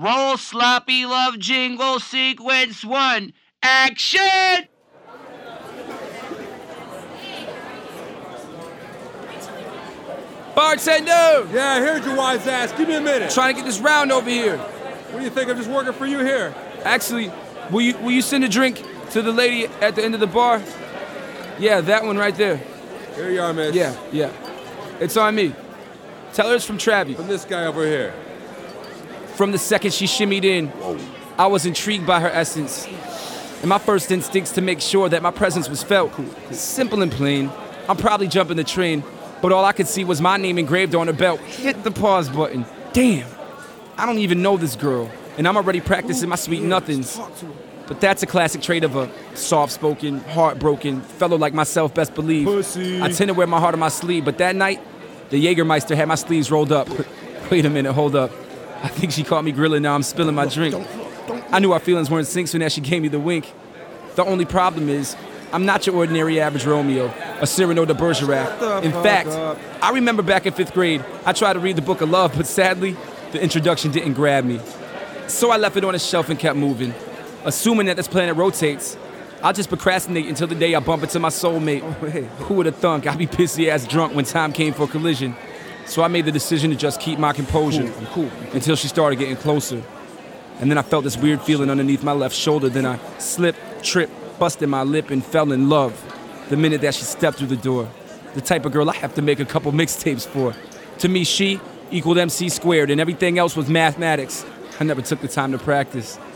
Roll sloppy love jingle sequence 1. Action! Bartender! Yeah, I heard you, wise ass. Give me a minute. Trying to get this round over here. What do you think? I'm just working for you here. Actually, will you send a drink to the lady at the end of the bar? Yeah, that one right there. Here you are, miss. Yeah. It's on me. Tell her it's from Travie. From this guy over here. From the second she shimmied in, I was intrigued by her essence. And my first instincts to make sure that my presence was felt. Simple and plain. I'm probably jumping the train, but all I could see was my name engraved on her belt. Hit the pause button. Damn. I don't even know this girl, and I'm already practicing my sweet nothings. But that's a classic trait of a soft-spoken, heartbroken fellow like myself, best believe. Pussy. I tend to wear my heart on my sleeve, but that night, the Jägermeister had my sleeves rolled up. Wait a minute, hold up. I think she caught me grilling, now I'm spilling my drink. I knew our feelings weren't synced soon as she gave me the wink. The only problem is, I'm not your ordinary average Romeo, a Cyrano de Bergerac. In fact, I remember back in 5th grade, I tried to read the book of love, but sadly, the introduction didn't grab me. So I left it on a shelf and kept moving. Assuming that this planet rotates, I'll just procrastinate until the day I bump into my soulmate. Who would have thunk I'd be pissy-ass drunk when time came for a collision? So I made the decision to just keep my composure until she started getting closer. And then I felt this weird feeling underneath my left shoulder. Then I slipped, tripped, busted my lip, and fell in love the minute that she stepped through the door. The type of girl I have to make a couple mixtapes for. To me, she equaled MC squared, and everything else was mathematics. I never took the time to practice.